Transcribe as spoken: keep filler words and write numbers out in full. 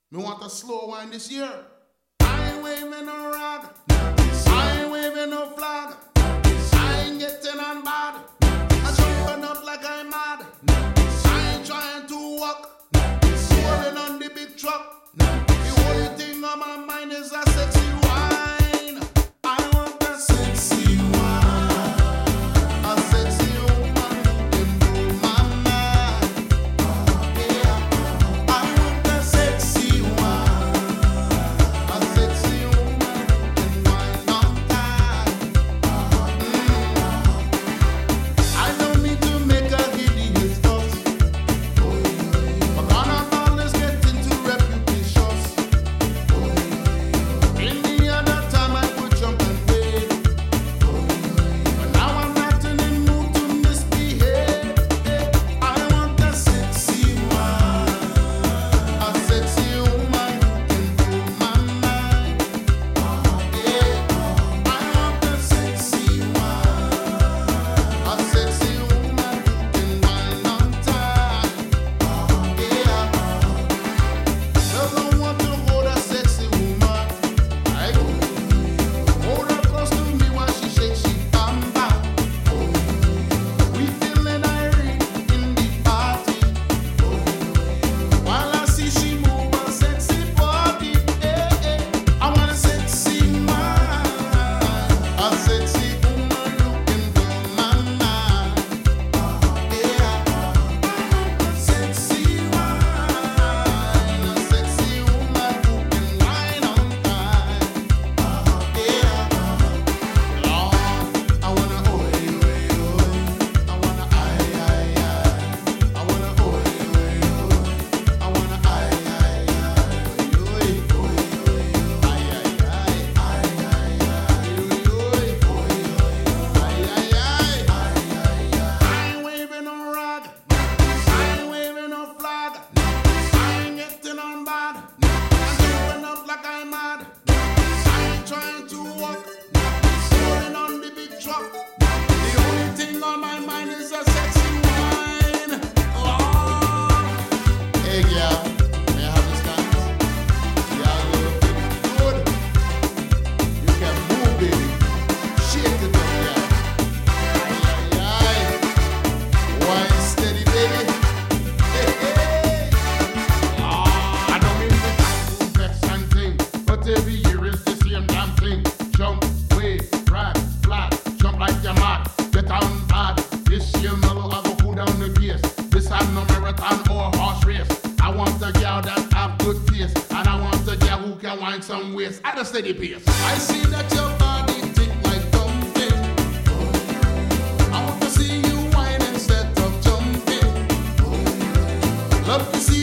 Me want a slow wine this year. I ain't waving no rag. I ain't waving no flag. I ain't getting on bad. I jumping up like I'm mad. I ain't trying to walk. Rolling on the big truck. The only thing on my mind is a sexy wine. I want a sexy wine. A sexy woman who can blow my mind. Yeah. I want a sexy wine. A sexy woman who can wine on time. Mm. I don't need to make a hideous fuss. But Carnival is getting too reputatious. Any other time I would jump and wait. But now I'm not in the mood to misbehave. I want a sexy wine. A sexy woman who can blow my mind. Yeah. I want a sexy wine. A sexy woman who can wine on time. Yeah. Doesn't want to hold a sexy woman. I hold her close to me while she shakes, she bam bam. We feeling irate in the party. While I see she move a sexy body. Eh, eh. I want a sexy wine. A sexy woman who can blow my mind. Yeah. Sexy wine. A sexy woman who can wine on time. Yeah. Lord, I wanna oi oi oi. I wanna ay ay ay. I wanna oi oi oi. I wanna ay ay ay. Oi oi oi. Ay ay ay. Ay ay ay. Oi oi oi. Ay ay ay. Ay ay ay. I ain't waving no rag. I ain't waving no flag. I ain't getting on bad. I'm jumping up like I'm mad. I ain't trying to walk. Rolling on the big truck. The only thing on my mind is a sexy wine. Lord. Hey, girl. May I have this dance? Yeah, looking good. You can move, baby. Shake it up, girl. Ay, ay, ay. Wine steady, baby. Hey, hey. Ah, I don't mean to tackle, vex and thing, but every year is the same damn thing. Jump, wave, ride, flat, jump like you're mad. Get on bad. This year mellow, I go cool down the gears. This ain't no marathon or horse race. I want a girl that have good taste, and I want a girl who can wind some waist at a steady pace. I see that your body tick like dumpling. I want to see you wine instead of jumping. Love to see